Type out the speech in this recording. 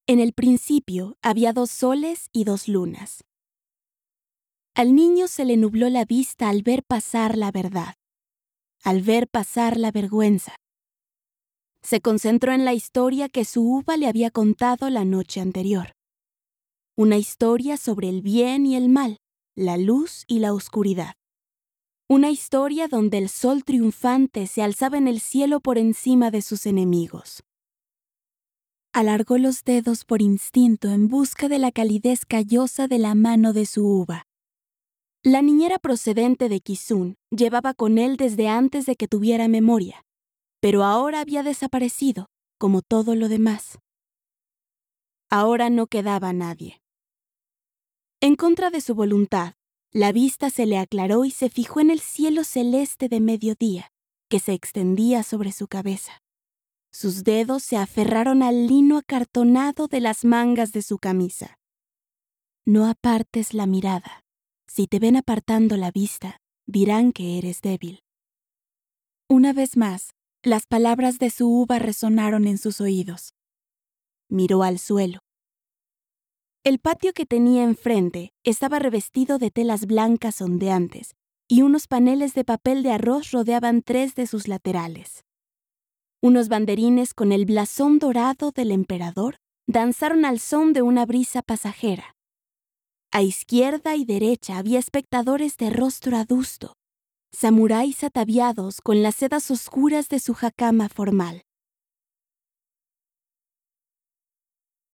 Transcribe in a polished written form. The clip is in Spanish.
En el principio había 2 soles y 2 lunas. Al niño se le nubló la vista al ver pasar la verdad, al ver pasar la vergüenza. Se concentró en la historia que su uva le había contado la noche anterior. Una historia sobre el bien y el mal, la luz y la oscuridad. Una historia donde el sol triunfante se alzaba en el cielo por encima de sus enemigos. Alargó los dedos por instinto en busca de la calidez callosa de la mano de su uva. La niñera procedente de Kizun llevaba con él desde antes de que tuviera memoria, pero ahora había desaparecido, como todo lo demás. Ahora no quedaba nadie. En contra de su voluntad, la vista se le aclaró y se fijó en el cielo celeste de mediodía, que se extendía sobre su cabeza. Sus dedos se aferraron al lino acartonado de las mangas de su camisa. No apartes la mirada. Si te ven apartando la vista, dirán que eres débil. Una vez más, las palabras de su uva resonaron en sus oídos. Miró al suelo. El patio que tenía enfrente estaba revestido de telas blancas ondeantes y unos paneles de papel de arroz rodeaban 3 de sus laterales. Unos banderines con el blasón dorado del emperador danzaron al son de una brisa pasajera. A izquierda y derecha había espectadores de rostro adusto, samuráis ataviados con las sedas oscuras de su hakama formal.